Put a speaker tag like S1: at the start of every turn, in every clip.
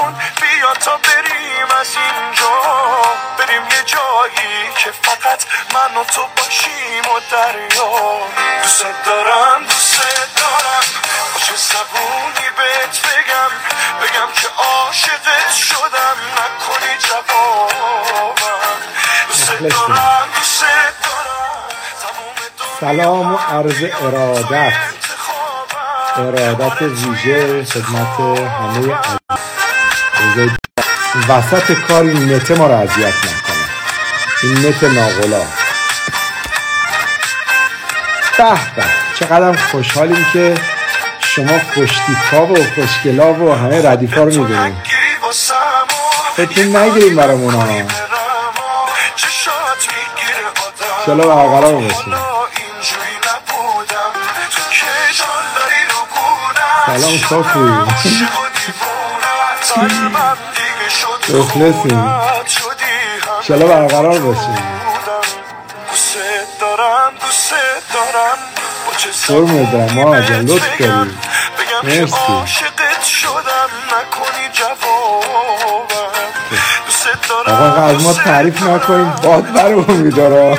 S1: کن بیا تا بریم از اینجا، بریم یه جایی که فقط من و تو باشیم و دریا. دوست دارم با چه زبونی بهت بگم که عاشقت شدم نکنی جوابم. دوست دارم
S2: سلام و عرض ارادت ویژه خدمت همه عزیزان. وسط کار این نت ما رو اذیت نکنه، این نت ناقلا. به به چقدر خوشحالیم که شما خوشتیپا و خوشگلا و همه ردیفا رو میدونیم. فکر نگیریم برامون ها، چلا برقرار باشیم. سلام صافی مخلصیم، چلا برقرار باشیم. قربونت برم ما جان، لطف داری، مرسی. آقا از ما تعریف نکنیم باد برمون میداره.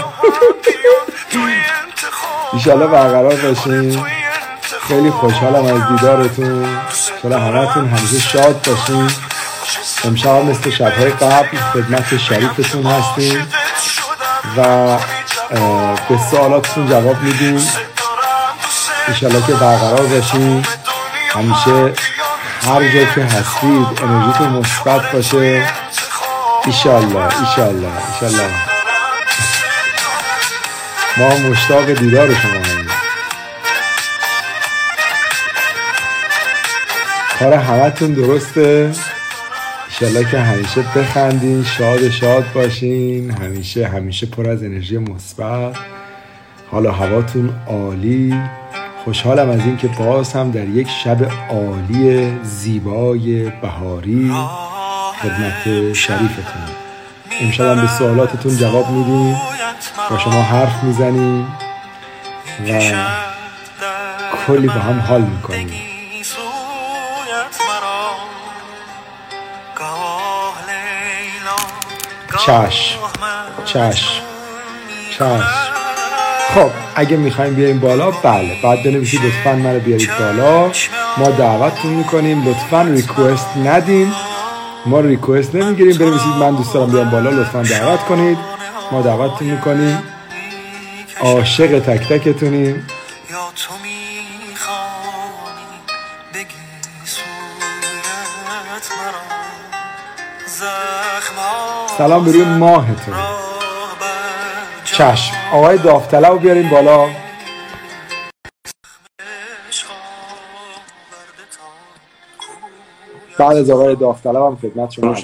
S2: ایشالله برقرار باشیم. خیلی خوشحالم از دیدارتون، انشالله همتون همیشه شاد باشین. امشب مثل شبهای قبل خدمت شریفتون هستیم و به سوالاتتون جواب میدیم. انشالله که برقرار باشین، همیشه هر جا که هستید انرژیتون مثبت باشه. ایشالله ما مشتاق دیدار شما هستیم. کار همتون درسته، انشالله که همیشه بخندین، شاد باشین، همیشه پر از انرژی مثبت، حالا هواتون عالی. خوشحالم از این که باز هم در یک شب عالی زیبای بهاری خدمت شریفتون. امشب هم به سوالاتتون جواب میدیم، با شما حرف میزنیم و کلی با هم حال میکنیم. چشم. خب اگه میخوایم بیاریم بالا، بله بعد بنویسید لطفاً منو بیارید بالا، ما دعوتتون میکنیم. لطفاً ریکوست ندین، ما ریکوست نمیگیریم. بنویسید من دوست دارم بیام بالا، لطفاً دعوت کنید، ما دعوتتون میکنیم. عاشق تک تکتونیم. سلام بروی ماهتون. چشم. آقای داوطلب رو بیاریم بالا. بعد از آقای داوطلب هم خدمت شما.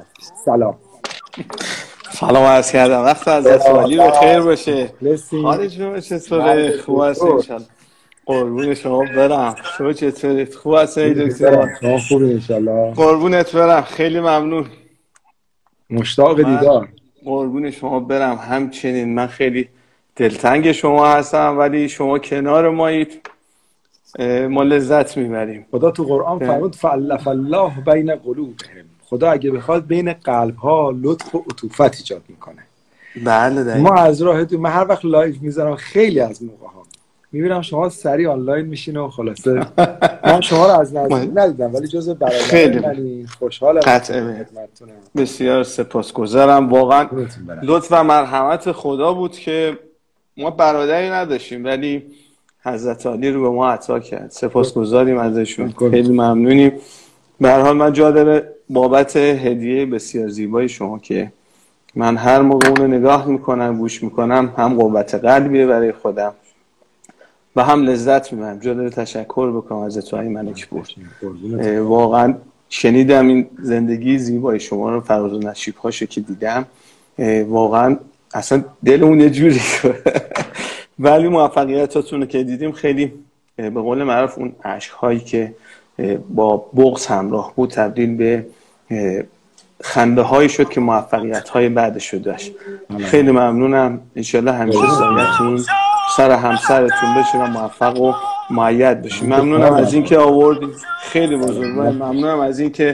S3: سلام عرض کردم، وقت از اسوالی بخیر باشه. حالت شما چطوره؟ خوب هستی انشالله؟ قربون شما برم. شما چطورید؟ خوب هستی دکتر؟
S2: شما خوبی انشالله؟
S3: قربونت برم، خیلی ممنون،
S2: مشتاق دیدار.
S3: قربون شما برم. همچنین من خیلی دلتنگ شما هستم، ولی شما کنار مایید، ما لذت میبریم.
S2: خدا تو قرآن فرمود فألف الله بین قلوبهم. خدا اگه بخواد بین قلب ها لطف و عطوفت ایجاد میکنه.
S3: بله دقیقا.
S2: ما از راه تو، من هر وقت لایو میذارم خیلی از موقع ها میبینم شما سریع آنلاین میشین و خلاصه من شما رو از نزدیک ندیدم ولی جزء برادران منی. خوشحالم.
S3: بسیار سپاسگزارم، واقعا لطف و مرحمت خدا بود که ما برادری نداشتیم ولی حضرت علی رو به ما عطا کرد. سپاسگزاریم ازشون، خیلی ممنونیم. به هر حال من جا داره بابت هدیه بسیار زیبای شما که من هر موقع اون رو نگاه میکنم گوش میکنم هم قوت قلبیه برای خودم و هم لذت میبرم. جا داره تشکر بکنم از اتوای ملک بود. واقعا شنیدم این زندگی زیبای شما رو، فراز و نشیب هاشو که دیدم، واقعا اصلا دلمون یه جوری ولی موفقیتاتون رو که دیدیم خیلی به قول معروف اون عشق هایی که با بغض همراه بود تبدیل به خنده هایی شد که موفقیت های بعدش داشت. خیلی ممنونم. انشالله همیشه سایتون سر همسرتون بشه و موفق و مؤید بشید. ممنونم از اینکه آوردید، خیلی بزرگوار. ممنونم از اینکه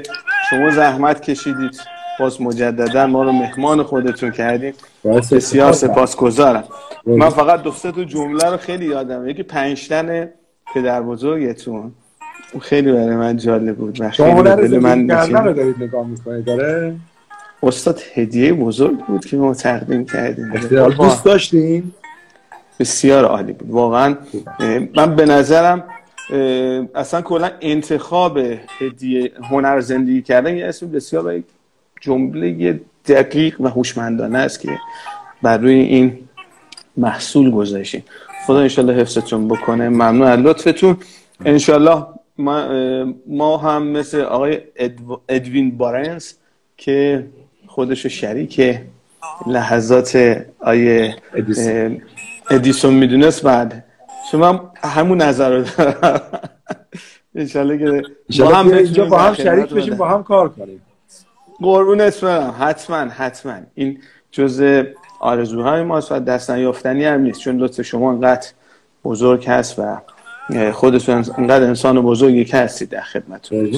S3: شما زحمت کشیدید، باز مجددا ما رو مهمان خودتون کردید، بسیار سپاسگزارم. من فقط دو سه تا جمله رو خیلی یادمه. یکی 5 تن پدر بزرگتون خیلی برای من جالب بود و خیلی دل من
S2: نشین. دارید نگاه میکنید داره
S3: استاد هدیه بزرگ بود که ما تقدیم کردیم.
S2: دوست داشتین؟
S3: بسیار عالی بود واقعا. من به نظرم اصلا کلا انتخاب هدیه هنر زندگی کردن یه اسم بسیار جمله دقیق و هوشمندانه است که بر روی این محصول گذاشتین. خدا انشالله حفظتون بکنه. ممنون از لطفتون. انشالله ما هم مثل آقای ادوین بارنز که خودشو شریک لحظات آیه ادیسون میدونست بعد شما همون نظر رو دارم. انشالله که
S2: با هم اینجا با هم شریک بشیم، با هم کار کنیم.
S3: قربونت برم. حتما این جزء آرزوهای ماست و دست نیافتنی هم نیست، چون لطف شما انقدر بزرگ هست و خودتون انقدر انسان بزرگی که هستید در خدمتتون.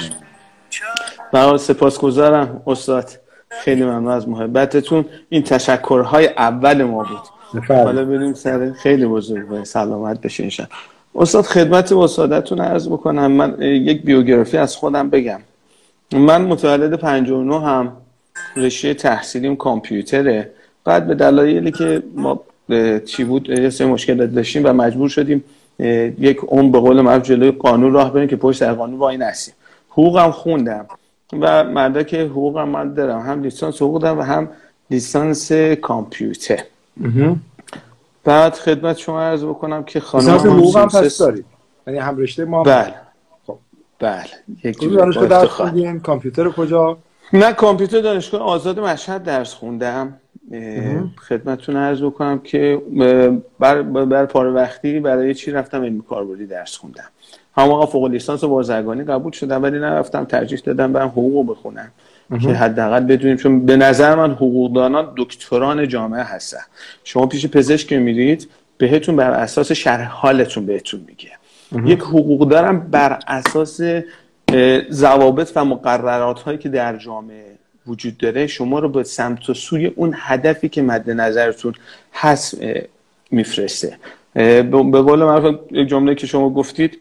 S3: من سپاسگزارم استاد، خیلی ممنون از محبتتون. این تشکرهای اول ما بود. حالا بریم سر خیلی بزرگ و سلامت بشین. استاد خدمت استادتون عرض بکنم. من یک بیوگرافی از خودم بگم. من متولد 59 هم، رشته تحصیلیم کامپیوتره. بعد به دلایلی که ما چی بود یه سری مشکلات داشتیم و مجبور شدیم یک عمر به قول معروف جلوی قانون راه بریم که پشت سر قانون وای نسیم. حقوقم خوندم و مدرک حقوقم من دارم، هم لیسانس حقوق دارم و هم لیسانس کامپیوتر. بعد خدمت شما عرض بکنم که خانم
S2: حقوق هم پس دارید، یعنی هم رشته ما.
S3: بله بله. یک
S2: دانشگاه درس خوندین؟ کامپیوتر کجا؟
S3: من کامپیوتر دانشگاه آزاد مشهد درس خوندم. خدمتتون عرض بکنم که بر پاره وقتی برای چی رفتم علمی کاربردی درس خوندم. هم آقا فوق لیسانس بازرگانی قبول شدم ولی نرفتم، ترجیح دادم برم حقوق بخونم که حداقل بدونیم، چون به نظر من حقوقدانان دکتران جامعه هستن. شما پیش پزشک میرید بهتون بر اساس شرح حالتون بهتون میگه. یک حقوقدانم بر اساس ضوابط و مقررات هایی که در جامعه وجود داره شما رو به سمت و سوی اون هدفی که مد نظرتون هست میفرسته. به قول معروف یک جمله که شما گفتید،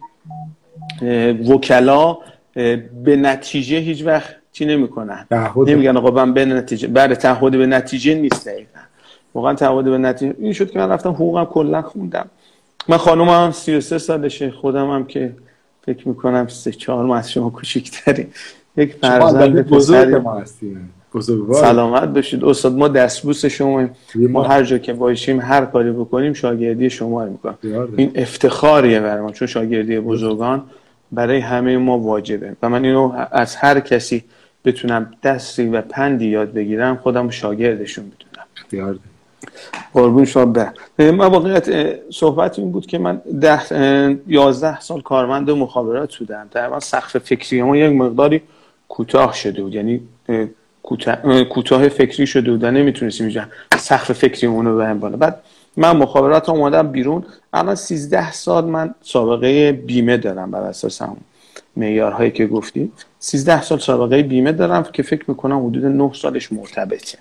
S3: وکلا به نتیجه هیچ وقت چی نمیکنن، نمیگن آقا من به نتیجه، برای تعهد به نتیجه نیست. دقیقاً واقعا تعهد به نتیجه این شد که من رفتم حقوقم کلا خوندم. من خانومم 33 سالشه، خودم هم که فکر میکنم 3-4 ماه از شما کوچیک‌تری، یک فرزند
S2: بزرگ ما هستیم.
S3: سلامت باشید استاد. ما دستبوس شما، ما هر جا که باشیم هر کاری بکنیم شاگردی شما رو میکنم. این افتخاریه برای ما، چون شاگردی بزرگان برای همه ما واجبه و من اینو از هر کسی بتونم دستی و پندی یاد بگیرم خودم شاگردشون بدونم. قربون شما برم. من واقعیت صحبت این بود که من 11 سال کارمند مخابرات بودم. تقریبا سقف فکری ما یک مقداری کوتاه شده بود، یعنی کوتاه فکری شده بود، نمیتونستیم اینجا سقف فکری اونو بهم بالا. بعد من مخابرات اومدم بیرون. الان 13 سال من سابقه بیمه دارم بر اساس هم معیارهایی که گفتید. 13 سال سابقه بیمه دارم که فکر میکنم حدود 9 سالش مرتبطه.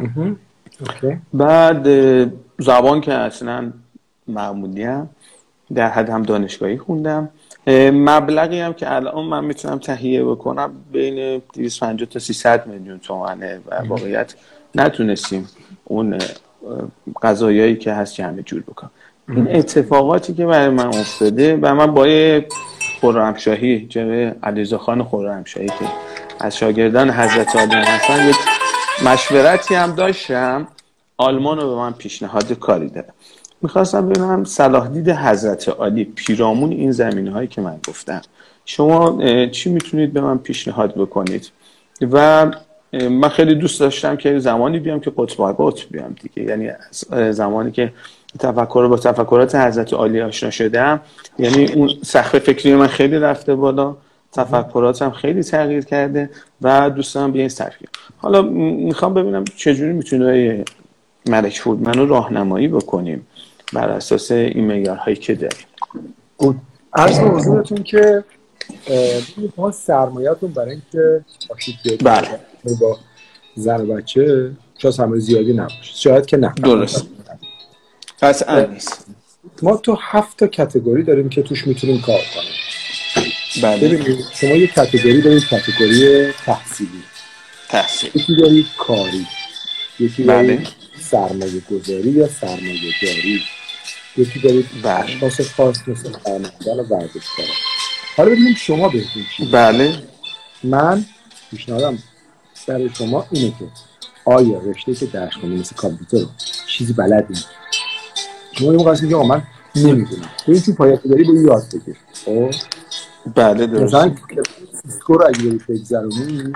S3: بعد زبان که اصلا معمولیم، در حد هم دانشگاهی خوندم. مبلغی هم که الان من میتونم تهیه بکنم بین 250 تا 300 میلیون تومانه و واقعیت نتونستیم اون قضایایی که هست جمع جور بکنم. این اتفاقاتی که برای من افتاده و من با خرمشاهی جناب علیرضا خان خرمشاهی که از شاگردان حضرت عالی هستن یک مشورتی هم داشتم. آلمان رو به من پیشنهاد کاری داره. میخواستم ببینم صلاح دید حضرت عالی پیرامون این زمینه‌هایی که من گفتم شما چی میتونید به من پیشنهاد بکنید. و من خیلی دوست داشتم که زمانی بیام که قطب بیام دیگه، یعنی زمانی که با تفکرات حضرت عالی آشنا شدم، یعنی اون سقف فکری من خیلی رفته بالا، تفکراتم خیلی تغییر کرده و دوست دارم به این سطح. حالا میخوام ببینم چجوری میتونه ملک فود منو راهنمایی بکنیم بر اساس این معیارهایی که داریم.
S2: عرض به حضورتون که شما سرمایه‌تون برای اینکه باشید
S3: بله
S2: با زن و بچه شاید سرمایه زیادی نباشه، شاید که نه.
S3: درست، قطعا نیست.
S2: ما تو 7 تا کاتگوری داریم که توش میتونیم کار کنیم.
S3: بله.
S2: ببینید شما یه کاتگوری دارید، کاتگوری تحصیلی، یکی دارید کاری، یکی دارید سرمایه گذاری یا سرمایه داری، یکی دارید اشخاص خاص مثل خانواده‌ها و ورزشکارا. حالا ببینیم شما بهتون چی؟
S3: بله.
S2: من پیشنهادم برای شما اینه که آیا رشته که درس کنید مثل کامپیوتر رو چیزی بلدین؟ شما یه موقع هستید که من نمیدونم، ببین چون پایه‌ای داری به یاد بگیر. خب
S3: بله درست.
S2: مثلا سیسکو رو اگه برید بگذرونی،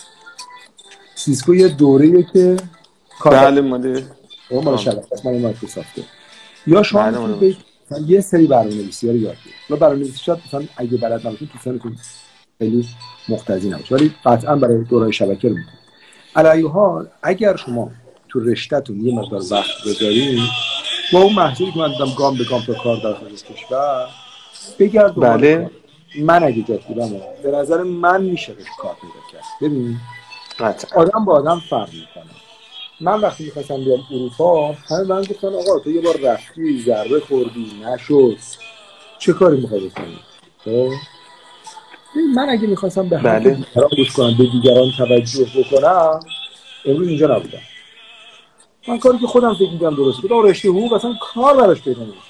S2: سیسکو یه دوره‌ایه که
S3: بله ماده
S2: مال شبکه است، مال مایکروسافت. یا شما میتونید یه سری برنامه‌نویسی رو یاد بگیرید. حالا برنامه‌نویسی شاید مثلا اگه بلد نباشید تو سنتون خیلی مختزی نباشه، ولی قطعا برای دوره‌های شبکه رو میتونید. علی حال اگر شما تو رشته‌تون یه مقدار وقت بذارید با اون محصولی که من دیدم گام به گام تا کار داخل کشور بگرد دنبال کار. من اگه جات بودم به نظر من میشه روش کار پیدا کرد. ببین آدم با آدم فرق میکنه. من وقتی میخواستم بیام اروپا همه من گفتن آقا تو یه بار رفتی ضربه خوردی نشد چه کاری میخوای بکنی؟ خب من اگه میخواستم به حرف دیگران گوش کنم، به دیگران توجه بکنم، امروز اینجا نبودم. من کاری که خودم فکر می‌کردم درسته بود، رشته حقوق اصلا کار براش پیدا نمیشه.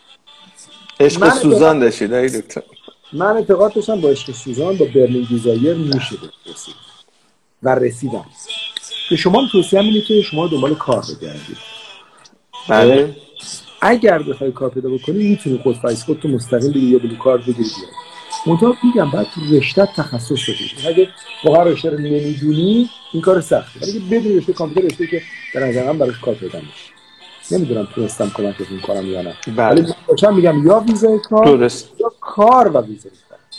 S3: عشق سوزان داشتید ای دکتر.
S2: من اعتقاد داشتم با عشق سوزان با برلین دیزایر میشه رسید و رسیدم. به شما هم توصیه اینه که شما دنبال کار بگردید.
S3: بله.
S2: اگر بخوای کار پیدا بکنی میتونی خود فایس خودت مستقیم بگی یا بلو کار بگیری بیای. منتها میگم بعد تو رشته تخصص بگیری. اگه واقعا رشته رو نمیدونی این کار سخته. ولی بدون رشته کامپیوتر رشته که به نظر من براش کار پیدا میشه. نمیدونم تونستم کمکتون کنم یا نه. ولی من بچم میگم یا ویزای کار
S3: درست.
S2: یا کار و ویزای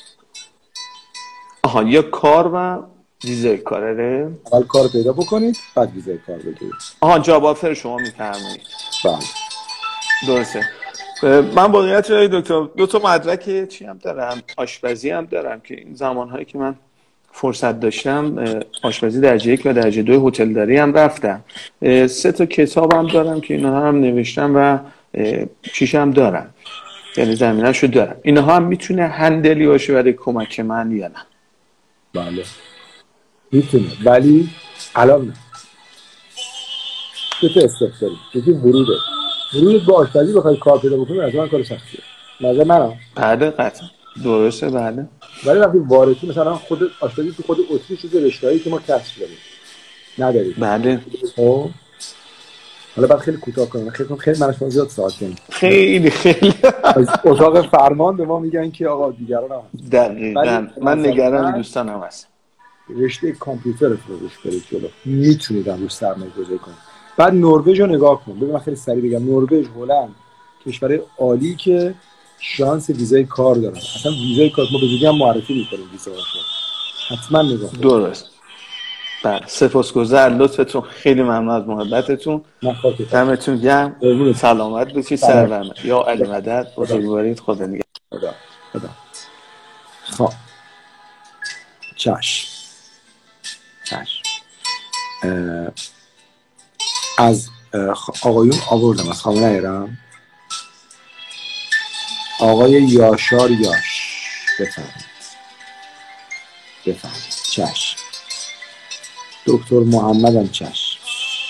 S2: کار.
S3: یا کار و ویزای کاره.
S2: اول کار پیدا بکنید بعد ویزای کار بگیرید.
S3: جاب آفر شما میفرمایید.
S2: بله.
S3: درسته. من واقعیت دکتر 2 تا مدرک چی هم دارم، آشپزی هم دارم که این زمانهایی که من فرصت داشتم آشپزی درجه 1 و درجه 2 هتلداری هم رفتم. 3 تا کتاب هم دارم که اینها هم نوشتم و 6 هم دارم، یعنی زمینه‌شو دارم. اینها هم میتونه هندلی باشه برای کمک من یا نه؟
S2: بله میتونه، ولی الان نه. 2 تا استپ داریم. یکی ورود با آشپزی بخوای کار پیدا بکنی از من کار سختیه. نظر منم.
S3: بله قطعا درسته. بله.
S2: ولی وقتی واردی مثلا خود آشپزی تو خود اتریش چیز رشته‌ای که ما کسب داریم نداریم.
S3: بله.
S2: خب حالا بعد خیلی کوتاه کنم، خیلی منش زیاد ساعت کنیم.
S3: خیلی
S2: از اتاق فرمان به ما میگن که آقا دیگران هم
S3: دقیقاً من نگران دوستانم هستم.
S2: رشته کامپیوتر رو روش برید جلو، میتونید هم روش سرمایه گذاری کنید. بعد نروژ رو نگاه کن. ببین من خیلی سریع بگم، نروژ، هلند کشورهای عالی که شانس ویزای کار دارن. اصلا ویزای کار ما به زودی هم معرفی می‌کنیم ویزاشو. حتما نگاه کن.
S3: درست. بله سپاسگزار لطفتون، خیلی ممنون از محبتتون. دمتون گرم. سلامت باشید سرورم. یا علی مدد بزرگوارید. خدا نگهدار.
S2: خدا. خب چشم از آقایون آوردم، از خانم نیارم. آقای یاشار یاش بفرمایید. چشم. دکتر محمد هم چشم.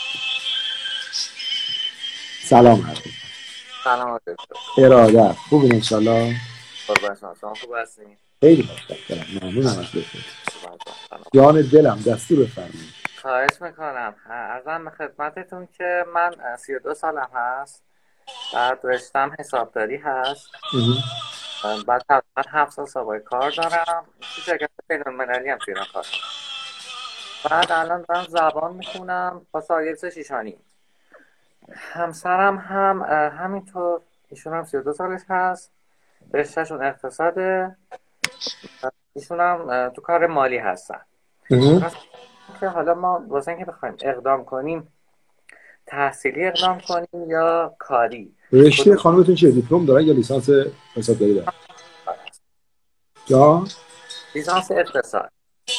S2: سلام علیکم.
S4: سلام علیکم.
S2: ارادت. خوبین انشالله؟
S4: قربان شما خوب هستین؟
S2: خیلی متشکرم. ممنونم از لطفتون. جان دلم دستور بفرمایید.
S4: خواهش میکنم. عرضم به خدمتتون که من 32 سالم هست. بعد رشتم حسابداری هست. بعد تقریبا 7 سال سابقه کار دارم. تو شرکت بین‌المللی هم ایران کار کنم. بعد الان دارم زبان میخونم با سایلس شیشانی. همسرم هم همینطور، ایشون هم 32 سالش هست. رشتهشون اقتصاده. ایشون هم تو کار مالی هستن. که حالا ما واسه اینکه بخوایم اقدام کنیم تحصیلی اقدام کنیم یا کاری.
S2: رشته خانمتون چیه؟ دیپلم دارن یا لیسانس حسابداری دارن؟ یا
S4: لیسانس اقتصاد.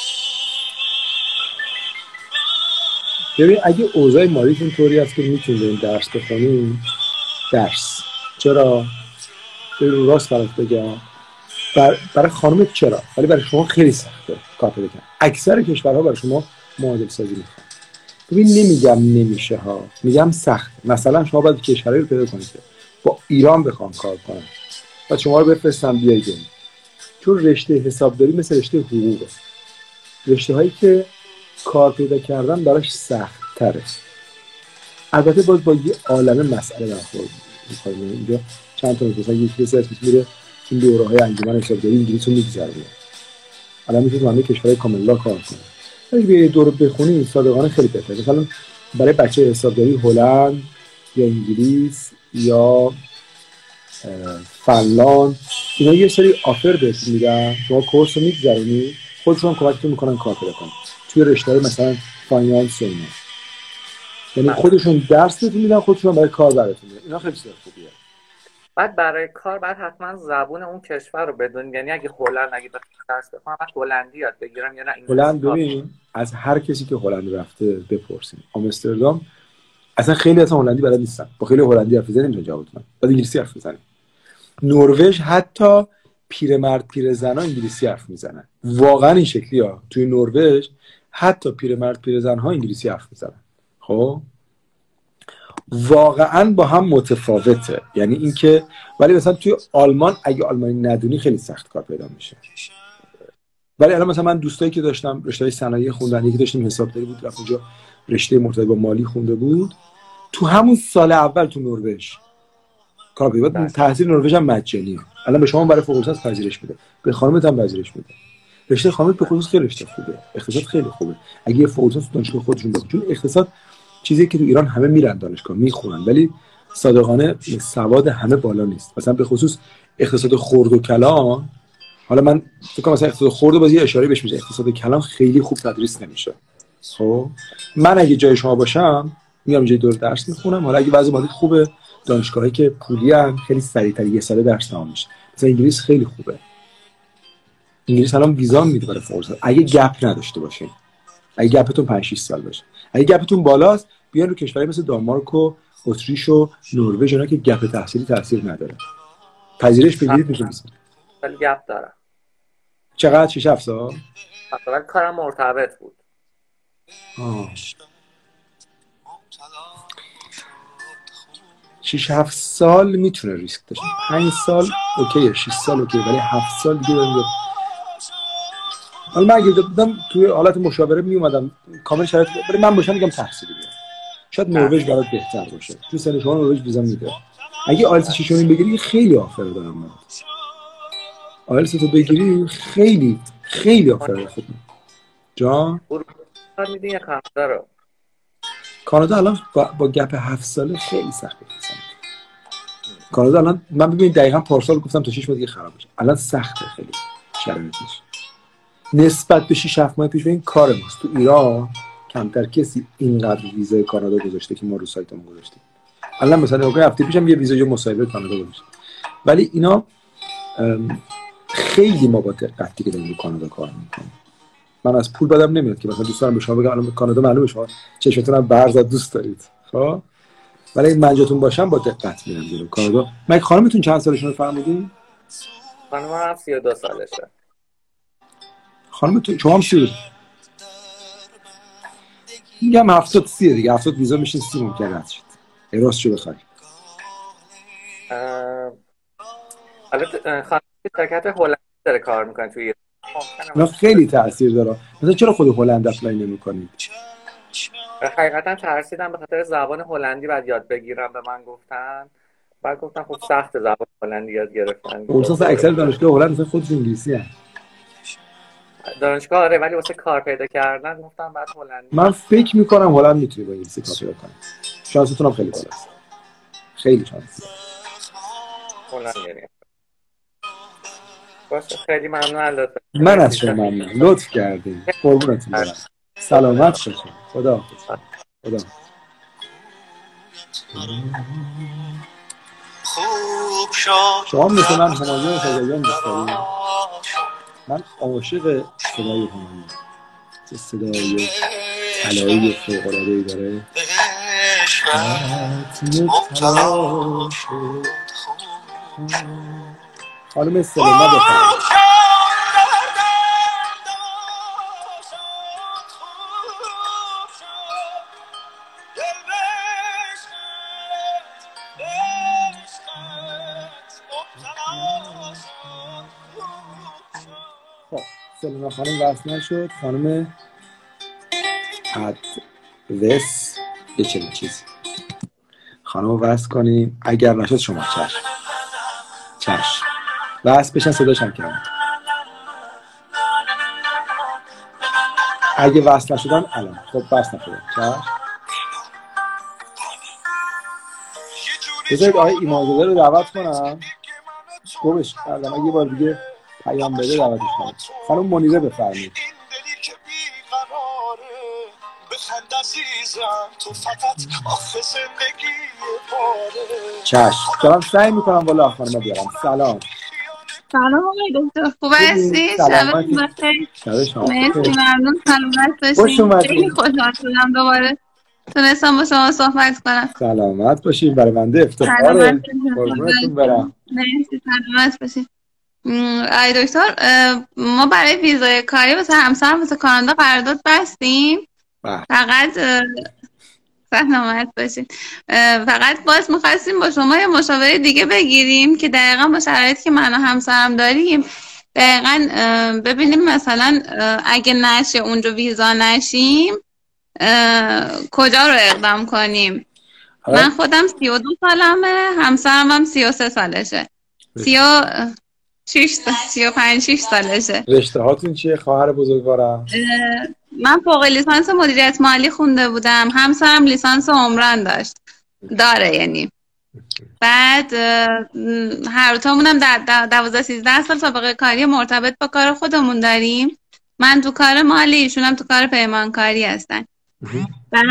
S2: ببین اگه اوضاع مالیتون طوری هست که میتونید درس بخونید، درس. چرا؟ ببین راست برات بگم، برای خانم چرا، ولی برای شما خیلی سخته کار پیدا کردن. اکثر کشورها برای شما معادل سازی میخوان. ببین نمیگم نمیشه ها، میگم سخت. مثلا شما باید کشوری رو پیدا کنید که با ایران بخوام کار کنن، بعد شما رو بفرستن بیاید این. چون رشته حسابداری مثل رشته حقوقه، رشته هایی که کار پیدا کردن براش سخت تره. البته باز با یه عالمه مسئله برخورد می‌کنیم. اینجا چند تا مثلا یکی کسی هست میره این دوره‌های انجمن حسابداری انگلیسی رو میگذره، الان میتونید تو همه کشورهای کاملا کار کنید. اگه یه دوره بخونید صادقانه خیلی بهتره. مثلا برای بچه حسابداری هلند یا انگلیس یا فنلاند، اینا یه سری آفر بهتون میدن، شما کورس رو میگذرونید، خودشون کمکتون میکنن کار پیدا کنید توی رشته‌های مثلا فایننس و اینا. یعنی خودشون درس بهتون میدن، خودشون برای کار براتون میدن. اینا خیلی چیز خوبیه.
S4: بعد برای کار بعد حتما زبون اون کشور رو بدونید. یعنی اگه هلند اگه درس بخونم بعد هلندی یاد بگیرم یا نه انگلیسی؟
S2: هلند ببین از هر کسی که هلند رفته بپرسین. آمستردام اصلا خیلی اصلا هلندی بلد نیستن، با خیلی هلندی حرف بزنیم نمیتونن جواب بدن، بعد انگلیسی حرف بزنیم. نروژ حتی پیرمرد پیرزنا انگلیسی حرف میزنن. واقعا این شکلی ها. توی نروژ حتی پیرمرد پیرزنها انگلیسی حرف میزنن. خب واقعا با هم متفاوته. یعنی اینکه ولی مثلا توی آلمان اگه آلمانی ندونی خیلی سخت کار پیدا میشه. ولی الان مثلا من دوستایی که داشتم رشته صنایع خوندن، یکی داشتیم حسابداری بود رفت اونجا رشته مرتبط با مالی خونده بود، تو همون سال اول تو نروژ کار پیدا کرد. تحصیل نروژ هم مجانیه. الان به شما برای فوق لیسانس پذیرش میده، به خانمت هم پذیرش میده. رشته خانمت به خصوص خیلی رشته خوبه، اقتصاد خیلی خوبه. اگه یه فوق لیسانس دانشگاه خودشون باشه، چون اقتصاد چیزی که تو ایران همه میرن دانشگاه میخونن، ولی صادقانه سواد همه بالا نیست. مثلا به خصوص اقتصاد خرد و کلان، حالا من فکر کنم مثلا اقتصاد خرد و بازی اشاره بهش میشه، اقتصاد کلان خیلی خوب تدریس نمیشه. خب من اگه جای شما باشم میام جای دور درس میخونم. حالا اگه وضع مالی خوبه، دانشگاهایی که پولی ان خیلی سریعتر یه سال درس تمام میشه. مثلا انگلیس خیلی خوبه، انگلیس الان ویزا میده برای فرصت اگه گپ نداشته باشین، اگه گپتون 5 6 سال باشه. اگه گپتون بالاست بیان رو کشوری مثل دانمارک و اتریش و نروژ، اینا که گپ تحصیلی تاثیر نداره، پذیرش بگیرید میشه.
S4: ولی گپ داره.
S2: چقدر 6 7 سال؟
S4: مثلا کارم مرتبط بود.
S2: 6 7 سال میتونه ریسک داشته. 5 سال اوکیه، 6 سال اوکیه، ولی 7 سال دیگه دارم. حالا من اگه بودم توی حالت مشاوره می اومدم کامل شرایط، ولی من باشم میگم تحصیلی بیام. شاید نروژ برات بهتر باشه. تو سن شما نروژ ویزا میده. اگه آیلتس 6 بگیری خیلی آفر دارم من. آیلتس تو بگیری خیلی خیلی آفر خوبه. جان
S4: اروپا میدین یا کانادا رو؟
S2: کانادا الان با گپ 7 ساله خیلی سخته. کانادا الان من ببین دقیقاً پارسال گفتم تا 6 ماه دیگه خراب میشه. الان سخته خیلی شرایطش. نسبت به 6 7 ماه پیش این کار ماست. تو ایران کمتر کسی اینقدر ویزای کانادا گذاشته که ما رو سایتمون گذاشتیم. الان مثلا اوکی هفته پیشم یه ویزای مصاحبه کانادا گذاشتم. ولی اینا خیلی ما با دقت دیگه داریم رو کانادا کار میکنیم. من از پول بدم نمیاد که مثلا دوست دارم به شما بگم الان کانادا معلومه شما چشمتون هم برز دوست دارید. خب ولی من جاتون باشم با دقت میرم جلو کانادا. من خانمتون چند سالشونه فرمودین؟
S4: خانمم 32 سالشه.
S2: خانمتون شما هم 32؟ میگم 70 30 دیگه. 70 ویزا میشین 30 ممکن رد شد. راست شو بخوای.
S4: البته خانم شرکت هلندی داره کار میکنه توی
S2: ایران. خیلی تاثیر داره. مثلا چرا خود هلند اپلای نمی‌کنید؟
S4: حقیقتا ترسیدم به خاطر زبان هلندی بعد یاد بگیرم، به من گفتن. بعد گفتم خب سخت زبان هلندی یاد گرفتن.
S2: اصلا اکثر دانشگاه هلند مثلا خودشون انگلیسی هست.
S4: دانشگاه آره، ولی واسه کار پیدا کردن گفتم بعد هلندی.
S2: من فکر میکنم هلند میتونی با انگلیسی کار پیدا کنی. شانستون هم خیلی بالاست. خیلی شانس.
S4: هلندی. باشه خیلی ممنون.
S2: من از شما ممنون. لطف کردین. قربونتون برم. سلامت باشید. خدا حافظ. خدا. شما مثل من همایون سجادیان دوست دارید؟ من عاشق صدای هنری، چه صدای طلایی فوق‌العاده‌ای داره. خانم سلما بفرمایید. سلما خانم وصل نشد. خانم ادوس یه چنین چیزی خانم وصل کنیم. اگر نشد شما چشم وصل بشن صداش هم کردم. اگه وصل نشدن الان خب وصل نشدن چشم. بذارید آقای ایمانزاده رو دعوت کنم گوش کردم. یه بار دیگه پیام بده دعوتش کنم. خانم منیره بفرمایید. چشم دارم سعی میکنم والا خانم بیارم. سلام
S5: آقای دکتر، خوب هستی؟ شبتون بخیر. مرسی، ممنون. سلامت باشین. خیلی خوشحال شدم دوباره تونستم با شما صحبت کنم.
S2: سلامت باشین. برای بنده افتخاره. قربونتون برم.
S5: مرسی، سلامت باشین. آقای دکتر، ما برای ویزای کاری واسه همسرم واسه کانادا قرارداد بستیم. فقط سلامت باشین. فقط باز می‌خواستیم با شما یه مشاوره دیگه بگیریم که دقیقاً با شرایطی که من و همسرم داریم دقیقاً ببینیم مثلا اگه نشه اونجا ویزا نشیم کجا رو اقدام کنیم. من خودم 32 سالمه، همسرم هم 33 سالشه. 35-6 سالشه.
S2: رشته هاتون چیه خواهر بزرگوارم؟
S5: من فوق لیسانس مدیریت مالی خونده بودم، همسرم لیسانس عمران داره یعنی. بعد هر دوتامون هم 12-13 سال سابقه کاری مرتبط با کار خودمون داریم. من تو کار مالی، ایشون هم تو کار پیمانکاری هستن. بعد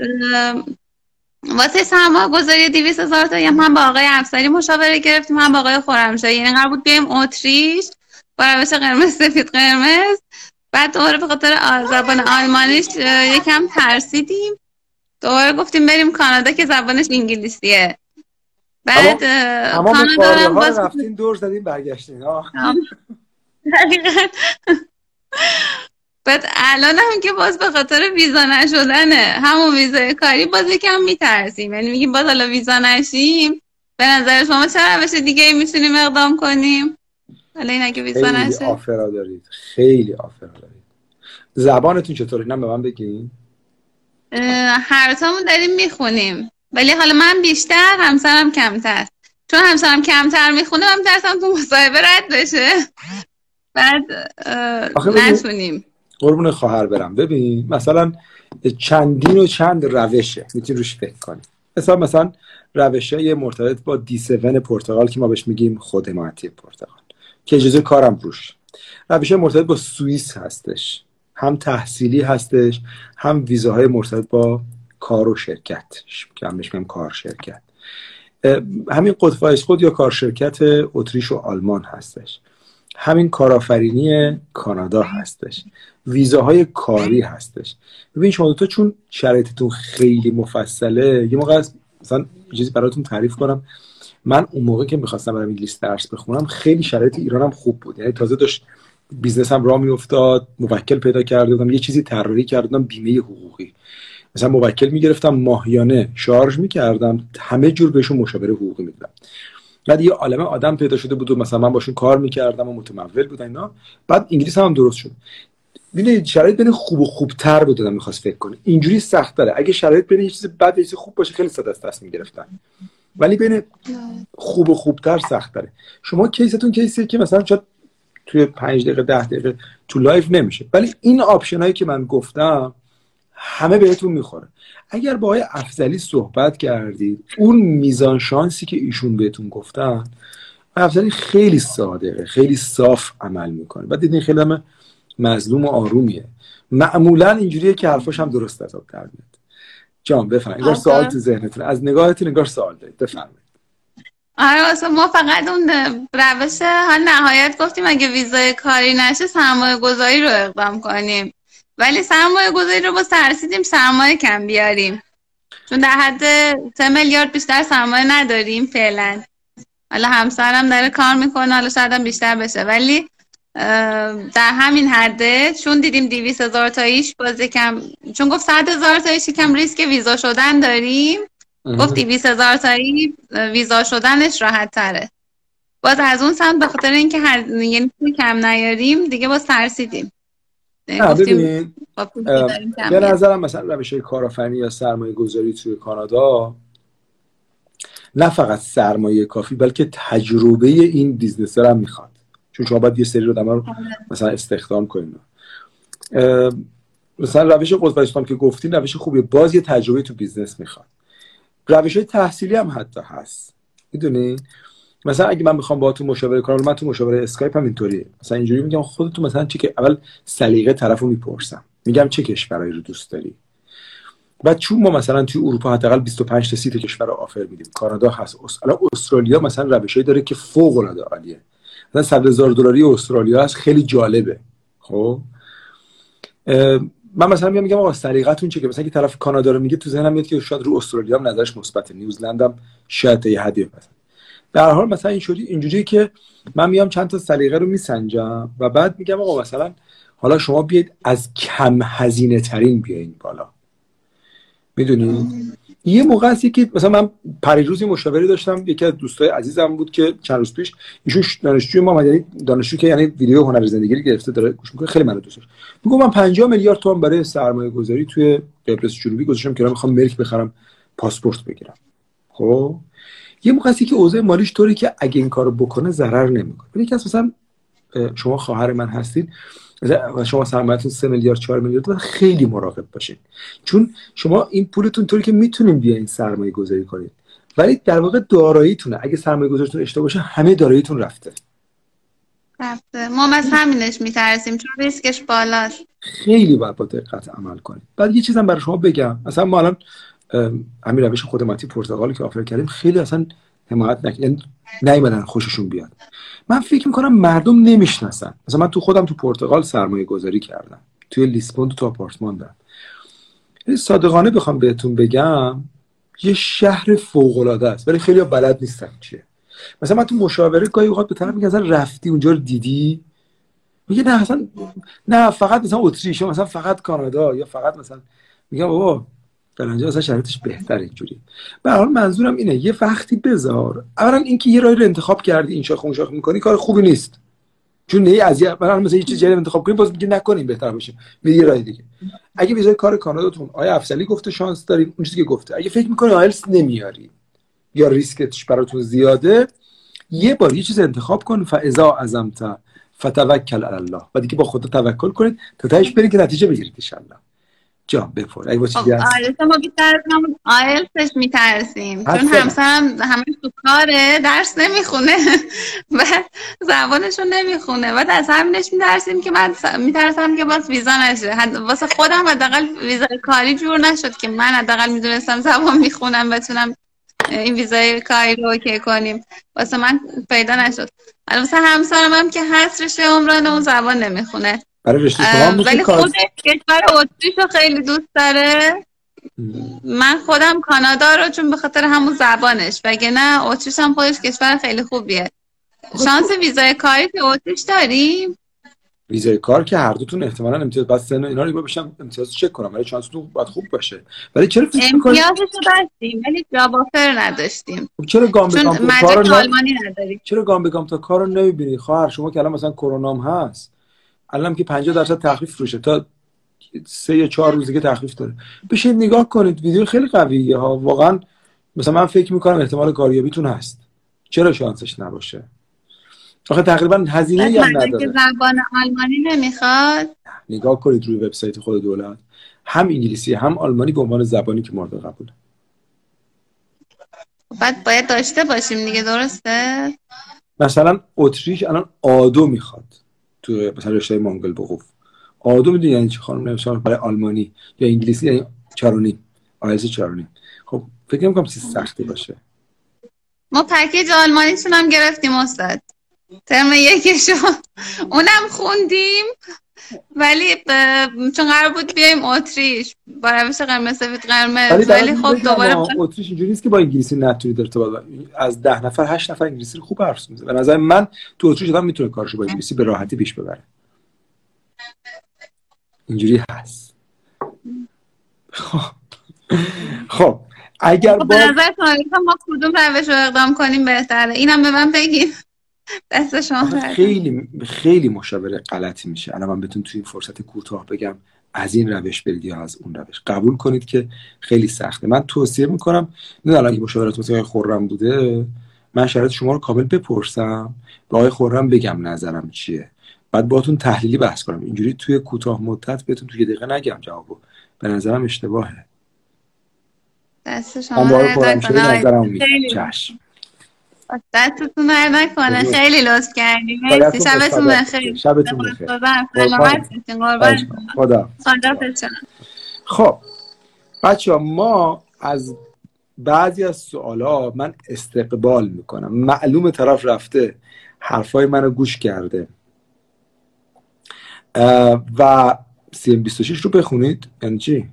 S5: واسه سرمایه‌گذاری 200,000 تا هم با آقای افسری مشاوره گرفتیم، هم با آقای خرمشاهی. یعنی قرار بود بیایم اتریش با روش قرمز سفید قرمز. بعد دوباره به خاطر زبان آلمانیش یکم ترسیدیم، دوباره گفتیم بریم کانادا که زبانش انگلیسیه. بعد
S2: کانادا هم باز رفتیم دور زدیم برگشتیم. بعد الان هم که باز به خاطر ویزا نشدنه همون ویزای کاری باز یکم میترسیم. یعنی میگیم باز حالا ویزا نشیم به نظر شما چه روش دیگه میتونیم اقدام کنیم حالا این اگه ویزا نشه؟ خیلی آفرا دارید، خیلی آفرا دارید. زبانتون چطوره؟ اینم به من بگین.
S5: هر دوتامون داریم میخونیم، ولی حالا من بیشتر، همسرم کمتر. چون همسرم کمتر میخونه من میترسم تو مصاحبه رد بشه بعد نتونیم.
S2: قربون خواهر برم. ببین مثلا چندین و چند روشه میتونی روش فکر کنی. مثلا روشای مرتبط با دی7 پرتغال که ما بهش میگیم خدماتی پرتغال که اجازه کارم روش. روش مرتبط با سوئیس هستش، هم تحصیلی هستش، هم ویزاهای مرتبط با کار و شرکت که هم بهش میگیم کار شرکت. همین قطفایسخود یا کار شرکت اتریش و آلمان هستش. همین کارآفرینی کانادا هستش. ویزاهای کاری هستش. ببین شما دوتا چون شرایطتون خیلی مفصله، یه موقع مثلا چیزی براتون تعریف کنم. من اون موقع که میخواستم برم انگلیس درس بخونم خیلی شرایط ایرانم خوب بود. یعنی تازه داشت بیزنسم راه میافتاد، موکل پیدا کرده بودم، یه چیزی طراحی کردم، بیمه حقوقی. مثلا موکل میگرفتم، ماهیانه شارژ میکردم، همه جور بهشون مشاوره حقوقی میدادم. بعد یه عالمه آدم پیدا شده بود و مثلا من باشون کار میکردم و متمول بودن اینا. بعد انگلیس هم درست شد. ببین شرایط بین خوب و خوبتر بود آدم میخواست فکر کنه. اینجوری سخت داره. اگه شرایط بین یه چیز بد و چیز خوب باشه خیلی ساده است تصمیم گرفتن. ولی بین خوب و خوبتر سخت داره. شما کیستون کیسیه که مثلا شاید توی 5 دقیقه 10 دقیقه تو لایف نمیشه. ولی این آپشنایی که من گفتم همه بهتون میخوره. اگر با آقای افضلی صحبت کردید، اون میزان شانسی که ایشون بهتون گفتن، افضلی خیلی صادقه، خیلی صاف عمل میکنه. بعد دیدین خیلی هم مظلوم و آرومیه. معمولا اینجوریه که حرفاش هم درست حساب در میاد. جان بفرمایید. انگار سوال تو ذهنتون، از نگاهتون انگار سوال دارید. بفرمایید.
S5: آره واسه ما فقط اون روش ها نهایت گفتیم اگه ویزای کاری نشه سرمایه گذاری رو اقدام کنیم، ولی سرمایه گذاری رو باز ترسیدیم سرمایه کم بیاریم چون در حد 3 میلیارد بیشتر سرمایه نداریم فعلا. حالا همسرم داره کار میکنه، حالا شاید هم بیشتر بشه، ولی در همین حده چون دیدیم 200,000 تاییش باز کم، چون گفت 100,000 تاییش کم ریسک ویزا شدن داریم، گفت 200,000 تایی ویزا شدنش راحت تره. باز از اون سمت به خاطر اینکه یعنی کم نیاریم دیگه باز ترسیدیم.
S2: ببین به نظرم مثلا روش کارآفرینی یا سرمایه گذاری توی کانادا نه فقط سرمایه کافی بلکه تجربه این بیزنس هم میخواد، چون شما باید یه سری رو دمار مثلا استخدام کنید. مثلا روش قطب که گفتین روش خوبیه، باز یه تجربه تو بیزنس میخواد. روش‌های تحصیلی هم حتی هست، میدونی؟ مثلا اگه من میخوام باهاتون مشاوره کنم، من تو مشاوره اسکایپ هم اینطوریه، مثلا اینجوری میگم خودتون مثلا چه که اول سلیقه طرفو میپرسم، میگم چه کشورایی رو دوست داری، بعد چون ما مثلا توی اروپا حداقل 25 تا 30 تا کشور رو آفر میدیم، کانادا هست، استرالیا مثلا روشایی داره که فوق العاده عالیه، مثلا 100,000 دلاری استرالیا هست، خیلی جالبه. خب من مثلا میگم آقا سلیقتون چیه، که مثلا که طرف کانادا رو میگه تو ذهنم میاد که شاید رو استرالیا هم نظرش مثبته، نیوزلند هم شاید یه حدی مثلا. به هر حال مثلا اینجوریه که من میام چند تا سلیقه رو میسنجم و بعد میگم آقا مثلا حالا شما بیاید از کم هزینه ترین بیاین بالا، میدونی؟ یه موقع هستی که مثلا من پریروز مشاوره داشتم، یکی از دوستای عزیزم بود که چند روز پیش ایشون دانشجوی ما، یعنی دانشجو که یعنی ویدیو هنر زندگی رو گرفته داره گوش میکنه، خیلی منو دوست داشت. میگم من 50 میلیارد تومان برای سرمایه گذاری توی قبرس جنوبی گذاشتم که میخوام ملک بخرم، پاسپورت بگیرم. خب یه موقع هستی که اوضاع مالیش طوری که اگه این کارو بکنه ضرر نمیکنه. ولی کس مثلا شما خواهر من هستید و شما سرمایه‌تون 3 میلیارد 4 میلیارد، خیلی مراقب باشین، چون شما این پولتون طوری که میتونین بیاین سرمایه گذاری کنید، ولی در واقع داراییتونه، اگه سرمایه گذاریتون اشتباه باشه همه داراییتون رفته.
S5: ما از همینش میترسیم چون ریسکش بالاست.
S2: خیلی باید با دقت عمل کنید. بعد یه چیزم برای شما بگم، مثلا ما الان همین روش خدماتی پرتغالی که آفر کردیم خیلی اصلا حمایت نکردن، نیومدن خوششون بیاد. من فکر میکنم مردم نمیشناسن. مثلا من خودم تو پرتغال سرمایه گذاری کردم، توی لیسبون تو آپارتمان دارم. صادقانه بخوام بهتون بگم یه شهر فوق العاده است، ولی خیلی‌ها بلد نیستن چیه. مثلا من تو مشاوره گاهی اوقات به طرف میگم اصلا رفتی اونجا رو دیدی؟ میگه نه اصلا نه، فقط مثلا اتریش، مثلا فقط کانادا، یا فقط مثلا. میگم بابا فلانجا اصلا شرایطش بهتره اینجوری. به هر حال منظورم اینه یه وقتی بذار، اولا اینکه یه راهی رو انتخاب کردی این شاخ اون شاخ می‌کنی کار خوبی نیست، چون نه اذیت مثلا یه چیز جدید انتخاب کنیم باز میگه نکنیم بهتر باشه، میری راه دیگه. اگه ویزای کار کاناداتون آیا افضلی گفته شانس داریم اون چیزی که گفته، اگه فکر می‌کنی آیلتس نمیاری یا ریسکش براتون زیاده، یه بار یه چیز انتخاب کن، فاذا عزمت فتوکل علی الله، بعد دیگه با خودت توکل کنید تا تهش برید که نتیجه بگیرید ان شاء الله. جان بپر اگه چیزی هست.
S5: آیلتس ما بیشتر از همون آیلتسش میترسیم چون همسرم همش تو کاره، درس نمیخونه و زبانشو نمیخونه، بعد از همینش میترسیم که من میترسم که باز ویزا نشه. واسه خودم حداقل ویزای کاری جور نشد که من حداقل میدونستم زبان میخونم بتونم این ویزای کاری رو اوکی کنیم، واسه من پیدا نشد. الان واسه همسرم هم که هست رشته عمران اون زبان نمیخونه، ولی خود کشور اتریش رو خیلی دوست داره. من خودم کانادا رو چون به خاطر همون زبانش، وگرنه اتریش هم خودش کشور خیلی خوبیه. شانس ویزای کاری که اتریش داریم.
S2: ویزای کار که هر دوتون احتمالاً امتیاز بس سن اینا رو بشم امتیاز چک کنم، ولی شانستون باید خوب باشه. ولی چرا فکر می‌کنید
S5: امتیازشو داشتیم ولی جاب آفر نداشتیم؟
S2: چرا گام به گام
S5: کارو آلمانی نداریم؟
S2: چرا گام به گام تا کارو نمی‌بینی خواهر؟ شما که الان مثلا کرونا هم هست، الان که 50% تخفیف روشه، تا 3 یا 4 روزی که تخفیف داره، بشین نگاه کنید، ویدیو خیلی قویه ها واقعا. مثلا من فکر می‌کنم احتمال کاریابیتون هست، چرا شانسش نباشه؟ آخه تقریبا هزینه‌ای هم نداره.
S5: زبان آلمانی نمیخواد.
S2: نگاه کنید روی وبسایت خود دولت، هم انگلیسی هم آلمانی به عنوان زبانی که مورد قبوله.
S5: بعد باید داشته باشیم دیگه، درسته؟
S2: مثلا اتریش الان آدو میخواد تو مثلا رشته مانگل بقوف. آدو میدونی یعنی چی خانم؟ نمیشه برای آلمانی یا انگلیسی یعنی 4.5 آیلتس 4.5. خب فکر نمی‌کنم چیز سختی باشه.
S5: ما پکیج آلمانیشون هم گرفتیم استاد، ترم یکشو اونم خوندیم، ولی چون قرار بود بیایم اتریش با روش قرمز سفید قرمز، ولی خب دوباره
S2: اتریش اینجوری نیست که با انگلیسی نتونید ارتباط از 10 نفر 8 نفر انگلیسی رو خوب حرف میزنه. به نظر من تو اتریش آدم میتونه کارشو با انگلیسی به راحتی پیش ببره. اینجوری هست. خب اگر
S5: به نظر ما کدوم روش رو اقدام کنیم بهتره؟ اینم به من بگید. دست شما
S2: خیلی مشاوره غلطی میشه. الان من بهتون توی این فرصت کوتاه بگم از این روش برید یا از اون روش. قبول کنید که خیلی سخته. من توصیه میکنم نه الان که مشاورات مثل خرم بوده، من شرایط شما رو کامل بپرسم، به آقای خرم بگم نظرم چیه، بعد باهاتون تحلیلی بحث کنم. اینجوری توی کوتاه مدت بهتون توی دقیقه نگم جوابو. به نظرم اشتباهه.
S5: دست شما درد
S2: نکنه. چشم.
S5: دستتون درد نکنه. خیلی لطف کردیم. مرسی. شبتون بخیر.
S2: شبتون بخیر.
S5: سلامت باشین. قربان.
S2: خدا.
S5: خدا.
S2: خب بچه‌ها ما از بعضی از سوالا من استقبال میکنم. معلومه طرف رفته حرفای منو گوش کرده و CM26 رو بخونید یعنی چی؟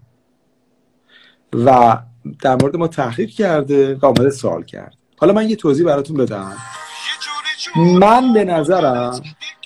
S2: و در مورد ما تحقیق کرده و آمده سوال کرد. حالا من یه توضیح براتون بدم. من به نظرم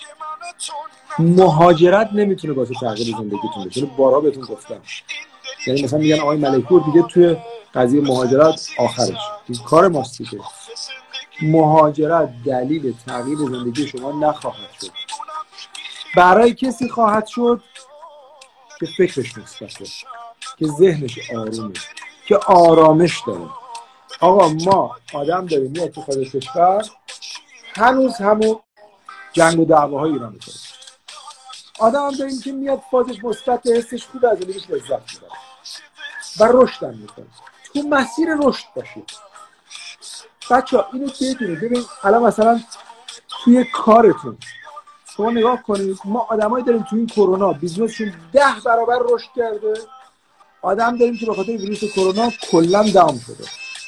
S2: مهاجرت نمیتونه باعث تغییر زندگیتون بشه. بارها بهتون گفتم. یعنی مثلا میگن آقای ملکپور دیگه توی قضیه مهاجرت آخرش. این کار ماست دیگه. مهاجرت دلیل تغییر زندگی شما نخواهد شد. برای کسی خواهد شد که فکرش مثبته، که ذهنش آرومه، که آرامش داره. آقا ما آدم داریم میاد تو خارج کشور هنوز همون جنگ و دعواهای ایران میکنه. آدم هم داریم که میاد فازش مثبت، حسش خوب، از زندگیش لذت میبره و رشد هم میکنه. تو مسیر رشد باشید بچه‌ها. اینو بدونید. ببین الان مثلا توی کارتون شما نگاه کنید، ما آدمایی داریم توی این کرونا بیزنسشون 10 برابر رشد کرده، آدم داریم که به خاطر ویروس کرونا کلا داون شده.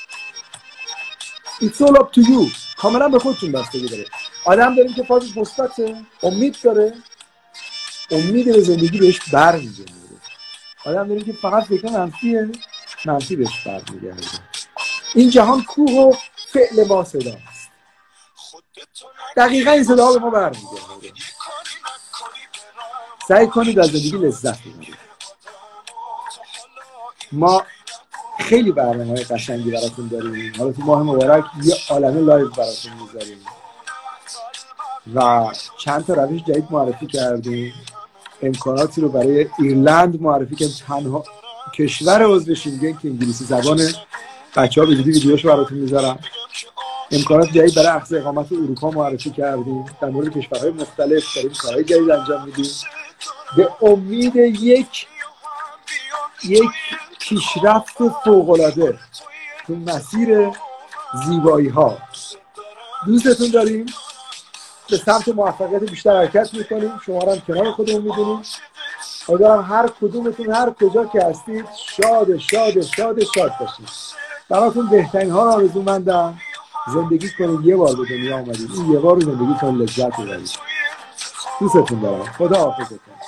S2: It's all up to you. کاملا به خودتون بستگی داره. آدم داریم که فازش مثبته، امید داره، امید به زندگی بهش برمیگرده. آدم داریم که فقط فکر منفیه، منفی بهش برمیگرده. این جهان کوه و فعل ما صداست. دقیقاً این صدا به ما برمیگرده. سعی کنید از زندگی لذت ببرید. ما خیلی برنامه‌های قشنگی براتون داریم. حالا تو ماه مبارک یه عالمه لایو براتون میذاریم و چند تا روش جدید معرفی کردیم. امکاناتی رو برای ایرلند معرفی کردیم، تنها کشور عضو شنگن که انگلیسی زبانه. بچه‌ها به جدی ویدیوشو براتون میذارم. امکانات جدید برای اخذ اقامت اروپا معرفی کردیم. در مورد کشورهای مختلف داریم کارهای جدید انجام میدیم به امید یک پیشرفت فوق‌العاده تو مسیر زیبایی ها. دوستتون داریم، به سمت موفقیت بیشتر حرکت میکنیم. شما رو هم کنار خودمون میدونیم. امیدوارم هر کدومتون هر کجا که هستید شاد شاد شاد شاد باشید. براتون بهترین ها رو آرزومندم. زندگی کنید. یه بار به دنیا آمدید، این یه بار رو زندگیتون لذت ببرید. دوستتون دارم. خدا حافظتون.